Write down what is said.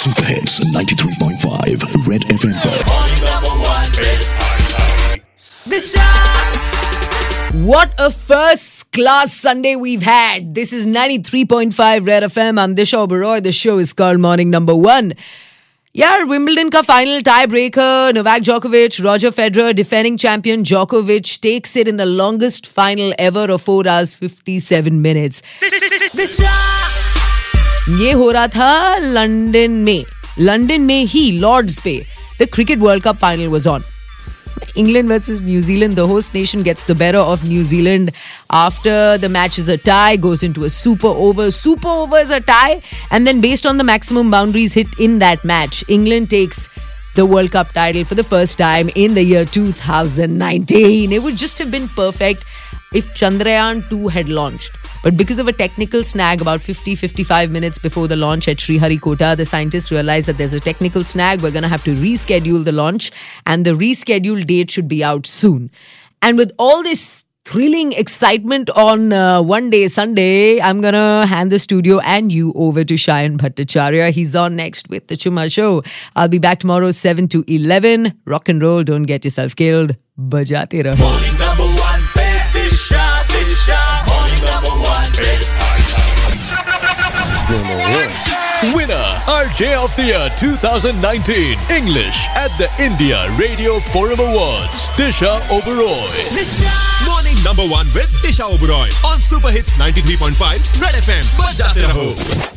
Super hits 93.5 red FM पर। What a first class Sunday we've had. This is 93.5 Red FM. I'm Disha Oberoi. The show is called Morning Number 1. यार Wimbledon का final tie breaker Novak जोकोविच Roger Federer defending champion जोकोविच takes it in the longest final ever of 4 hours 57 minutes. ये हो रहा था London में ही लॉर्ड्स पे the cricket world cup final was on. England versus New Zealand. The host nation gets the better of New Zealand. After the match is a tie, goes into a super over. Super over is a tie. And then based on the maximum boundaries hit in that match, England takes the World Cup title for the first time in the year 2019. It would just have been perfect if Chandrayaan 2 had launched. But because of a technical snag about 50-55 minutes before the launch at Sriharikota, the scientists realized that there's a technical snag. We're going to have to reschedule the launch, and the rescheduled date should be out soon. And with all this thrilling excitement on one day, Sunday, I'm going to hand the studio and you over to Shayan Bhattacharya. He's on next with the Chuma Show. I'll be back tomorrow 7 to 11. Rock and roll, don't get yourself killed. Bajate raho. Morning number 1 pe Disha. Morning number 1 pe Winner, RJ of the Year 2019, English at the India Radio Forum Awards, Disha Oberoi. Morning number 1 with Disha Oberoi on Super Hits 93.5 Red FM. Bajate raho.